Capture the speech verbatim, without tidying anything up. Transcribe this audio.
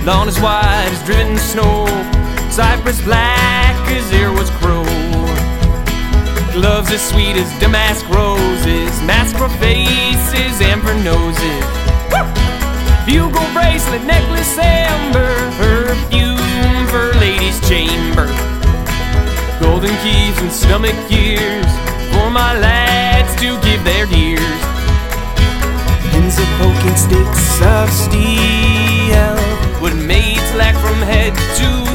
Lawn as white as driven snow, cypress black as there was crow. Gloves as sweet as damask roses, mask for faces and for noses. Bugle bracelet, necklace amber, perfume for ladies' chamber. Golden keys and stomach gears for my lads to give their gears. Pins of poking sticks of steel, what maids lack from head to